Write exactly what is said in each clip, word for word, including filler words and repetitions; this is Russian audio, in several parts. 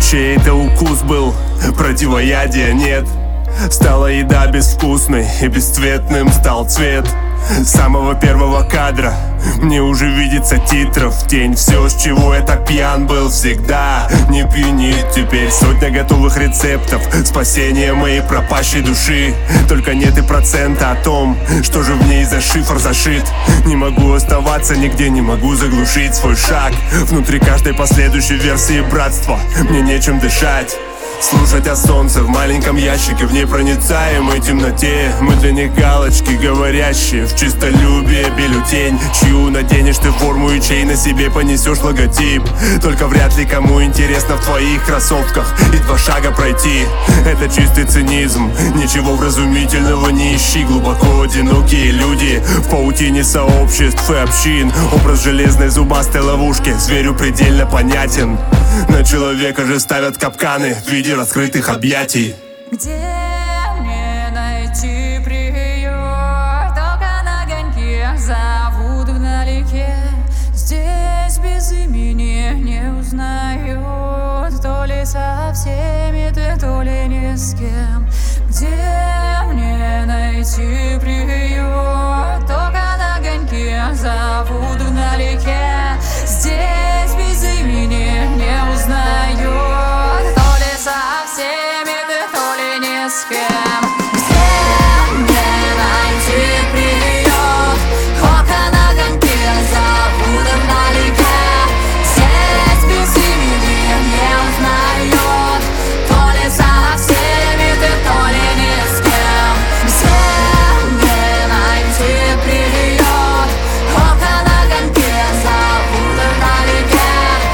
Чей-то укус был, противоядия нет. Стала еда безвкусной и бесцветным стал цвет самого первого кадра. Мне уже видится титров тень. Все, с чего я так пьян был всегда, не пьянит теперь. Сотня готовых рецептов спасения моей пропащей души. Только нет и процента о том, что же в ней за шифр зашит. Не могу оставаться нигде, не могу заглушить свой шаг. Внутри каждой последующей версии братства мне нечем дышать. Слушать о солнце в маленьком ящике, в непроницаемой темноте. Мы для них галочки, говорящие в чистолюбие бюллетень. Чью наденешь ты форму и чей на себе понесешь логотип. Только вряд ли кому интересно в твоих кроссовках и два шага пройти. Это чистый цинизм, ничего вразумительного не ищи. Глубоко одинокие люди в паутине сообществ и общин. Образ железной зубастой ловушки зверю предельно понятен. На человека же ставят капканы в виде раскрытых объятий. Где мне найти приют? Только на огоньке зовут вдалеке. Здесь без имени не узнают. То ли со всеми ты, то ли ни с кем. Где мне найти приют? Только на огоньке зовут вдалеке. Здесь без имени не узнают. То ли со всеми ты, то ли ни с кем. Где мне найти приют? Только на огоньке зовут вдалеке. Здесь без имени не узнают. То ли со всеми ты, то ли ни с кем. Где мне найти приют? Только на огоньке зовут вдалеке.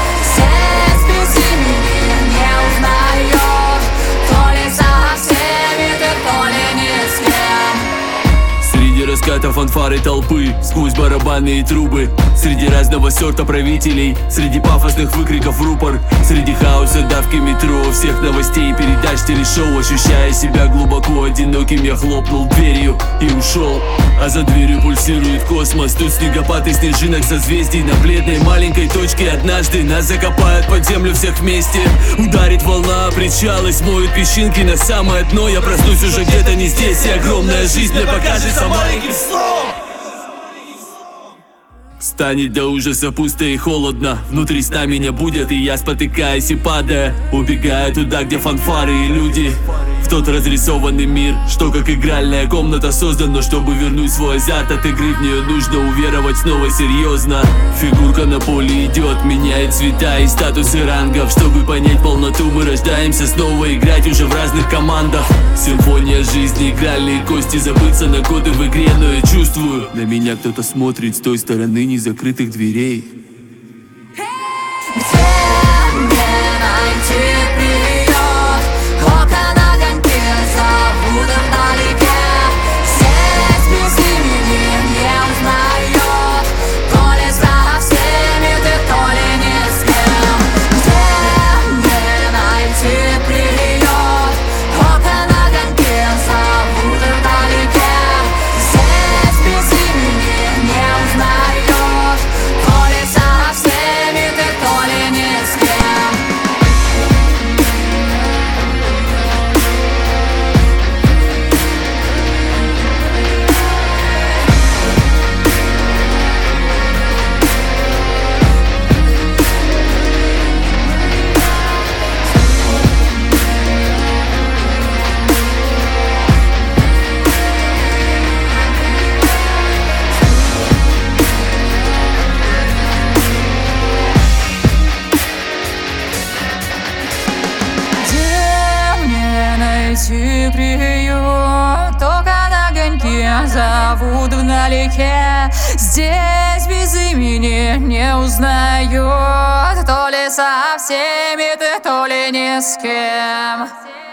Здесь без имени не узнают. То ли со всеми ты, то ли ни с кем. Среди раскатов фанфары толпы, сквозь барабанные трубы, среди разного сорта правителей, среди пафосных выкриков рупор, среди хаоса давки метро, всех новостей и передач телешоу. Ощущая себя глубоко одиноким, я хлопнул дверью и ушел. А за дверью пульсирует космос. Тут снегопад из снежинок созвездий. На бледной маленькой точке однажды нас закопают под землю всех вместе. Ударит волна, причал и смоет песчинки на самое дно. Я проснусь уже где-то не здесь, и огромная жизнь мне покажется маленьким сном. Станет до ужаса пусто и холодно. Внутри сна меня будет, и я, спотыкаясь и падая, убегаю туда, где фанфары и люди. В тот разрисованный мир, что как игральная комната создана, чтобы вернуть свой азарт от игры. В нее нужно уверовать снова серьезно. Фигурка на поле идет, меняет цвета и статусы рангов. Чтобы понять полноту, мы рождаемся снова, играть уже в разных командах. Симфония жизни, игральные кости, забыться на годы в игре. Но я чувствую, на меня кто-то смотрит с той стороны незакрытых дверей. Где мне найти приют? Только на огоньке зовут вдалеке. Здесь без имени не узнают. То ли со всеми ты, то ли ни с кем. Где мне найти приют? Только на огоньке зовут вдалеке. Здесь без имени не узнают. То ли со всеми ты, то ли ни с кем. Где мне найти приют? Только на огоньке зовут вдалеке. Здесь без имени не узнают. То ли со всеми ты, то ли ни с кем.